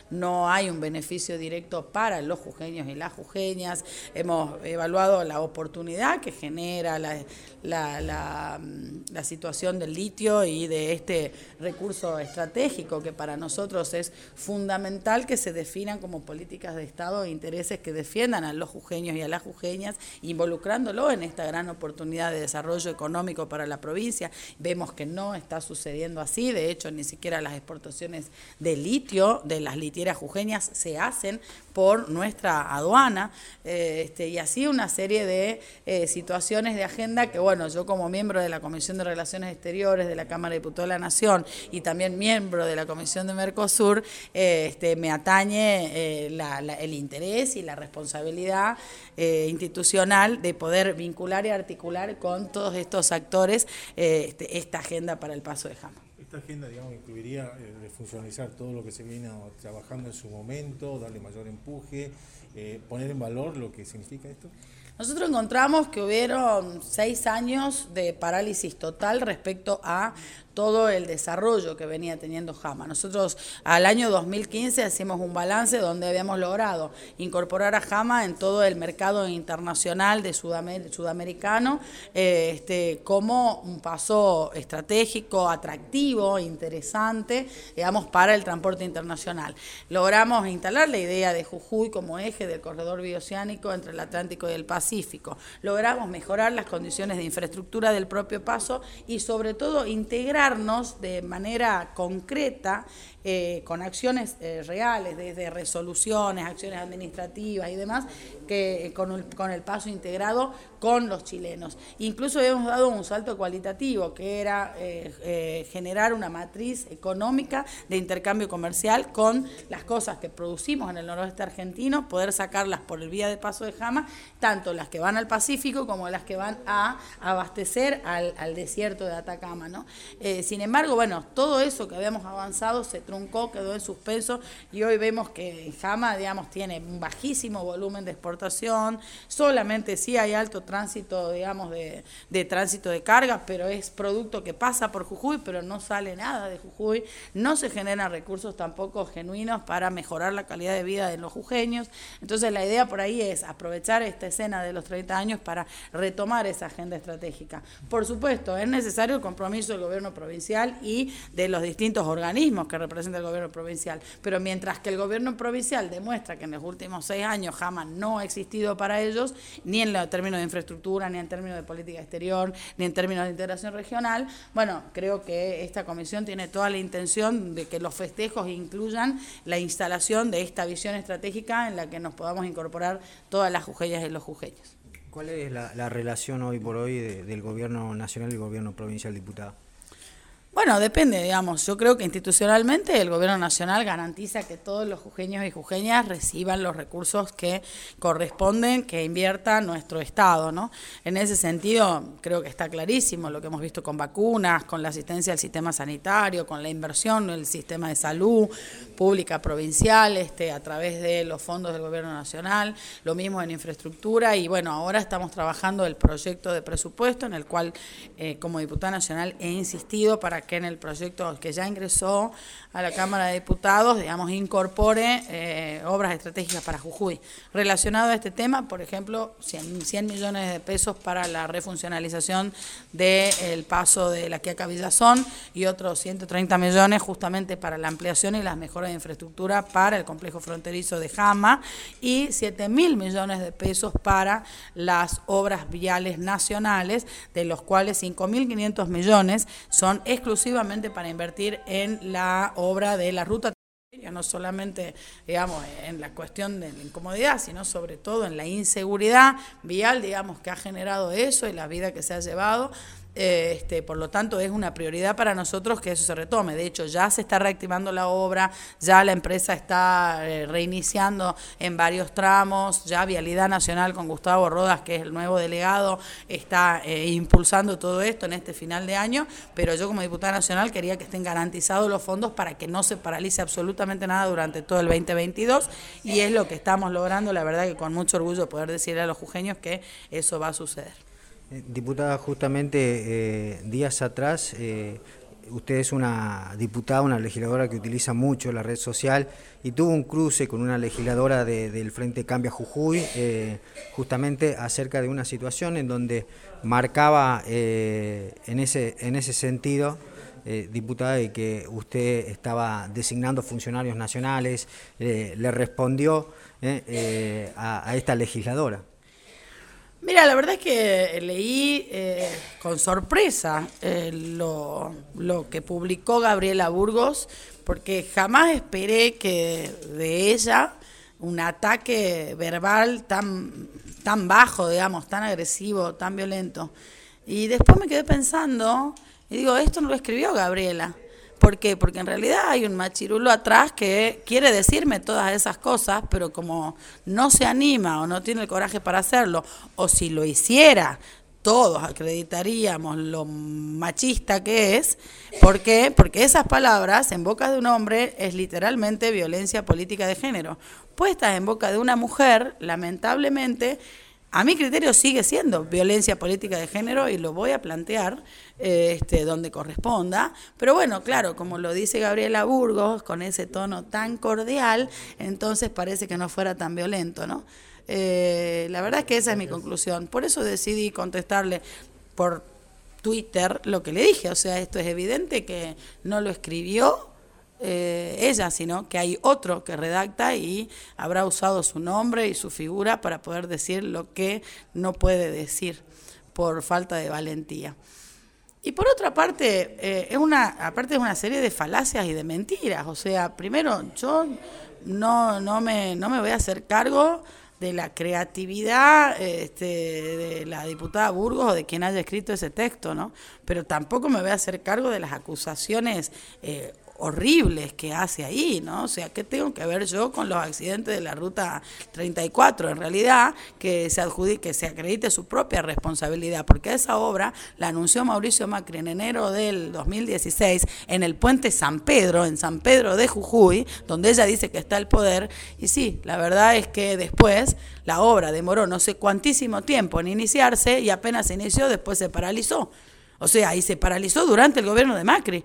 no hay un beneficio directo para los jujeños y las jujeñas. Hemos evaluado la oportunidad que genera la situación del litio y de este recurso estratégico que para nosotros es fundamental que se definan como políticas de Estado e intereses que defiendan a los jujeños y a las jujeñas, involucrándolo en esta gran oportunidad de desarrollo económico para la provincia. Vemos que no está sucediendo así, de hecho ni siquiera las exportaciones de litio de las litieras jujeñas se hacen por nuestra aduana, y así una serie de situaciones de agenda que, bueno, yo como miembro de la Comisión de Relaciones Exteriores de la Cámara de Diputados de la Nación y también miembro de la Comisión de Mercosur, me atañe el interés y la responsabilidad institucional de poder vincular y articular con todos estos actores esta agenda para el paso de Jama. Esta agenda, digamos, incluiría refuncionalizar todo lo que se viene trabajando en su momento, darle mayor empuje, poner en valor lo que significa esto. Nosotros encontramos que hubieron 6 años de parálisis total respecto a todo el desarrollo que venía teniendo Jama. Nosotros al año 2015 hacemos un balance donde habíamos logrado incorporar a Jama en todo el mercado internacional de sudamericano como un paso estratégico, atractivo, interesante, digamos, para el transporte internacional. Logramos instalar la idea de Jujuy como eje del corredor bioceánico entre el Atlántico y el Pacífico. Logramos mejorar las condiciones de infraestructura del propio paso y sobre todo integrar de manera concreta con acciones reales, desde resoluciones, acciones administrativas y demás, que con el paso integrado con los chilenos. Incluso hemos dado un salto cualitativo, que era generar una matriz económica de intercambio comercial con las cosas que producimos en el noroeste argentino, poder sacarlas por el vía de paso de Jama, tanto las que van al Pacífico como las que van a abastecer al desierto de Atacama, ¿no? Sin embargo, bueno, todo eso que habíamos avanzado se truncó, quedó en suspenso y hoy vemos que Jama, digamos, tiene un bajísimo volumen de exportación, solamente sí hay alto tránsito, digamos, de tránsito de cargas, pero es producto que pasa por Jujuy, pero no sale nada de Jujuy, no se generan recursos tampoco genuinos para mejorar la calidad de vida de los jujeños. Entonces la idea por ahí es aprovechar esta escena de los 30 años para retomar esa agenda estratégica. Por supuesto, es necesario el compromiso del gobierno provincial y de los distintos organismos que representa el gobierno provincial, pero mientras que el gobierno provincial demuestra que en los últimos 6 años Jama no ha existido para ellos, ni en términos de infraestructura, ni en términos de política exterior, ni en términos de integración regional, bueno, creo que esta comisión tiene toda la intención de que los festejos incluyan la instalación de esta visión estratégica en la que nos podamos incorporar todas las jujeñas y los jujeños. ¿Cuál es la relación hoy por hoy del gobierno nacional y el gobierno provincial, diputada? Bueno, depende, digamos. Yo creo que institucionalmente el gobierno nacional garantiza que todos los jujeños y jujeñas reciban los recursos que corresponden, que invierta nuestro Estado, ¿no? En ese sentido, creo que está clarísimo lo que hemos visto con vacunas, con la asistencia al sistema sanitario, con la inversión en el sistema de salud pública provincial, a través de los fondos del gobierno nacional, lo mismo en infraestructura y bueno, ahora estamos trabajando el proyecto de presupuesto en el cual como diputada nacional he insistido para que en el proyecto que ya ingresó a la Cámara de Diputados, digamos, incorpore obras estratégicas para Jujuy. Relacionado a este tema, por ejemplo, 100 millones de pesos para la refuncionalización del paso de La Quiaca Villazón y otros 130 millones justamente para la ampliación y las mejoras de infraestructura para el complejo fronterizo de Jama y 7.000 millones de pesos para las obras viales nacionales, de los cuales 5.500 millones son exclusivamente para invertir en la obra de la ruta, no solamente, digamos, en la cuestión de la incomodidad, sino sobre todo en la inseguridad vial, digamos, que ha generado eso y la vida que se ha llevado. Por lo tanto, es una prioridad para nosotros que eso se retome. De hecho, ya se está reactivando la obra, ya la empresa está reiniciando en varios tramos, ya Vialidad Nacional con Gustavo Rodas, que es el nuevo delegado, está impulsando todo esto en este final de año, pero yo como diputada nacional quería que estén garantizados los fondos para que no se paralice absolutamente nada durante todo el 2022 y es lo que estamos logrando, la verdad que con mucho orgullo poder decirle a los jujeños que eso va a suceder. Diputada, justamente días atrás usted es una diputada, una legisladora que utiliza mucho la red social y tuvo un cruce con una legisladora del Frente Cambia Jujuy, justamente acerca de una situación en donde marcaba en ese sentido, diputada, de que usted estaba designando funcionarios nacionales, le respondió a esta legisladora. Mira, la verdad es que leí con sorpresa lo que publicó Gabriela Burgos, porque jamás esperé que de ella un ataque verbal tan bajo, digamos, tan agresivo, tan violento. Y después me quedé pensando, y digo, esto no lo escribió Gabriela. ¿Por qué? Porque en realidad hay un machirulo atrás que quiere decirme todas esas cosas, pero como no se anima o no tiene el coraje para hacerlo, o si lo hiciera, todos acreditaríamos lo machista que es. ¿Por qué? Porque esas palabras en boca de un hombre es literalmente violencia política de género. Puestas en boca de una mujer, lamentablemente, a mi criterio sigue siendo violencia política de género y lo voy a plantear donde corresponda. Pero bueno, claro, como lo dice Gabriela Burgos, con ese tono tan cordial, entonces parece que no fuera tan violento, ¿no? La verdad es que esa es mi conclusión. Por eso decidí contestarle por Twitter lo que le dije. O sea, esto es evidente que no lo escribió ella, sino que hay otro que redacta y habrá usado su nombre y su figura para poder decir lo que no puede decir por falta de valentía. Y por otra parte, es una serie de falacias y de mentiras. O sea, primero, yo no me voy a hacer cargo de la creatividad de la diputada Burgos o de quien haya escrito ese texto, ¿no? Pero tampoco me voy a hacer cargo de las acusaciones horribles que hace ahí, ¿no? O sea, ¿qué tengo que ver yo con los accidentes de la Ruta 34? En realidad, que se acredite su propia responsabilidad, porque esa obra la anunció Mauricio Macri en enero del 2016 en el puente San Pedro, en San Pedro de Jujuy, donde ella dice que está el poder, y sí, la verdad es que después la obra demoró no sé cuantísimo tiempo en iniciarse y apenas se inició, después se paralizó. O sea, y se paralizó durante el gobierno de Macri.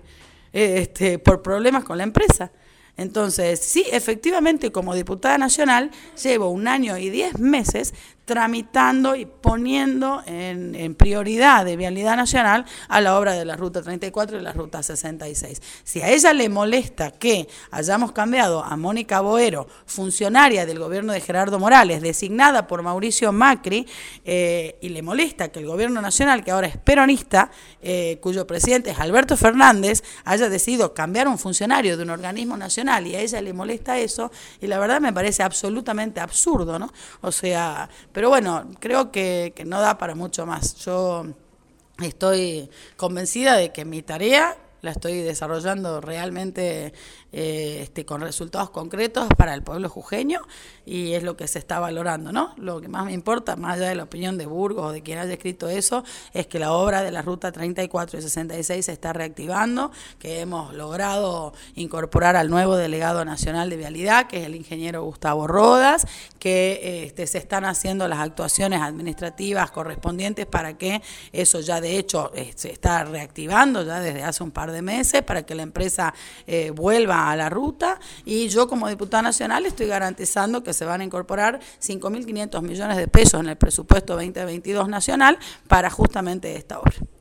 Por problemas con la empresa. Entonces, sí, efectivamente, como diputada nacional, llevo 1 año y 10 meses tramitando y poniendo en prioridad de vialidad nacional a la obra de la Ruta 34 y la Ruta 66. Si a ella le molesta que hayamos cambiado a Mónica Boero, funcionaria del gobierno de Gerardo Morales, designada por Mauricio Macri, y le molesta que el gobierno nacional, que ahora es peronista, cuyo presidente es Alberto Fernández, haya decidido cambiar un funcionario de un organismo nacional y a ella le molesta eso, y la verdad me parece absolutamente absurdo, ¿no? O sea, pero bueno, creo que no da para mucho más. Yo estoy convencida de que mi tarea la estoy desarrollando realmente con resultados concretos para el pueblo jujeño y es lo que se está valorando, ¿no? Lo que más me importa, más allá de la opinión de Burgos o de quien haya escrito eso, es que la obra de la Ruta 34 y 66 se está reactivando, que hemos logrado incorporar al nuevo delegado nacional de vialidad, que es el ingeniero Gustavo Rodas, que se están haciendo las actuaciones administrativas correspondientes para que eso ya de hecho se está reactivando ya desde hace un par de meses, para que la empresa vuelva a la ruta, y yo como diputada nacional estoy garantizando que se van a incorporar 5.500 millones de pesos en el presupuesto 2022 nacional para justamente esta obra.